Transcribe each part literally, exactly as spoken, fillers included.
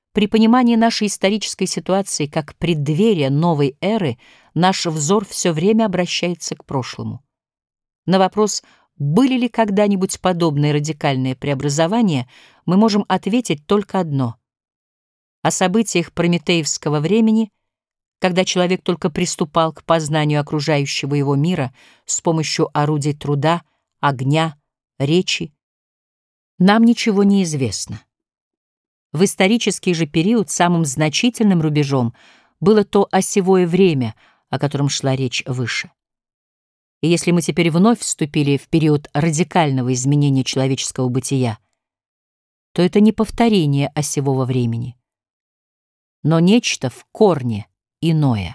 При понимании нашей исторической ситуации как преддверия новой эры наш взор все время обращается к прошлому. На вопрос, были ли когда-нибудь подобные радикальные преобразования, мы можем ответить только одно. О событиях прометеевского времени, когда человек только приступал к познанию окружающего его мира с помощью орудий труда, огня, речи, нам ничего не известно. В исторический же период самым значительным рубежом было то осевое время, о котором шла речь выше. И если мы теперь вновь вступили в период радикального изменения человеческого бытия, то это не повторение осевого времени, но нечто в корне иное.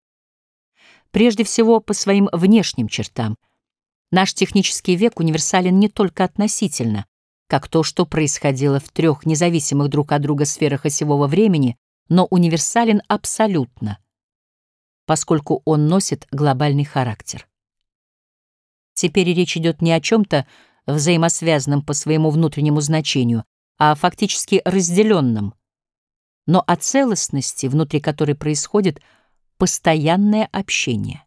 Прежде всего, по своим внешним чертам, наш технический век универсален не только относительно, как то, что происходило в трех независимых друг от друга сферах осевого времени, но универсален абсолютно, поскольку он носит глобальный характер. Теперь речь идет не о чем-то взаимосвязанном по своему внутреннему значению, а фактически разделенном, но о целостности, внутри которой происходит постоянное общение.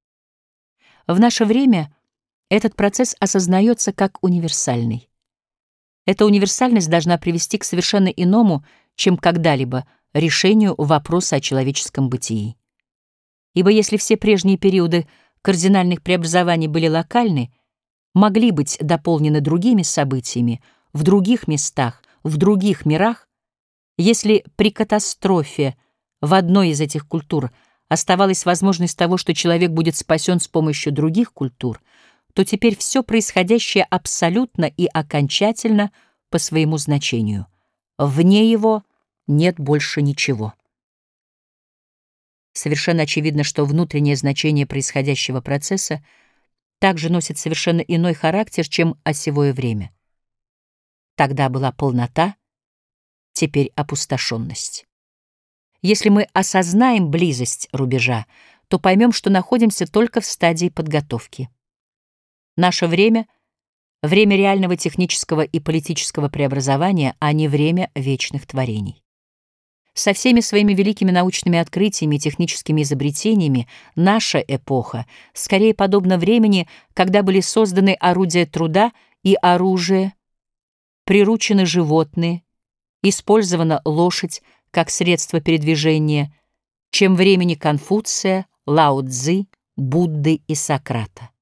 В наше время этот процесс осознается как универсальный. Эта универсальность должна привести к совершенно иному, чем когда-либо, решению вопроса о человеческом бытии. Ибо если все прежние периоды кардинальных преобразований были локальны, могли быть дополнены другими событиями, в других местах, в других мирах, если при катастрофе в одной из этих культур оставалась возможность того, что человек будет спасен с помощью других культур, то теперь все происходящее абсолютно и окончательно по своему значению. Вне его нет больше ничего. Совершенно очевидно, что внутреннее значение происходящего процесса также носит совершенно иной характер, чем осевое время. Тогда была полнота, теперь опустошенность. Если мы осознаем близость рубежа, то поймем, что находимся только в стадии подготовки. Наше время — время реального технического и политического преобразования, а не время вечных творений. Со всеми своими великими научными открытиями и техническими изобретениями наша эпоха скорее подобна времени, когда были созданы орудия труда и оружие, приручены животные, использована лошадь как средство передвижения, чем времени Конфуция, Лао-цзы, Будды и Сократа.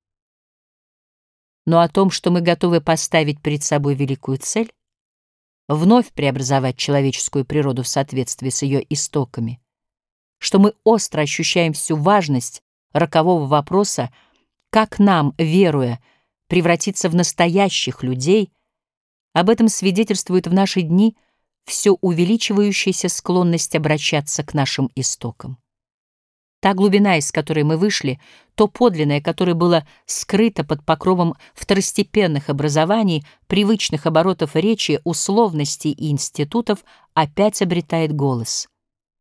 Но о том, что мы готовы поставить перед собой великую цель, вновь преобразовать человеческую природу в соответствии с ее истоками, что мы остро ощущаем всю важность рокового вопроса, как нам, веруя, превратиться в настоящих людей, об этом свидетельствует в наши дни все увеличивающаяся склонность обращаться к нашим истокам. Та глубина, из которой мы вышли, то подлинное, которое было скрыто под покровом второстепенных образований, привычных оборотов речи, условностей и институтов, опять обретает голос.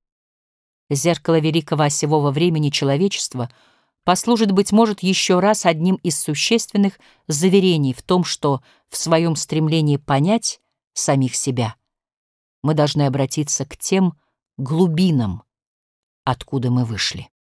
Зеркало великого осевого времени человечества послужит, быть может, еще раз одним из существенных заверений в том, что в своем стремлении понять самих себя мы должны обратиться к тем глубинам, откуда мы вышли.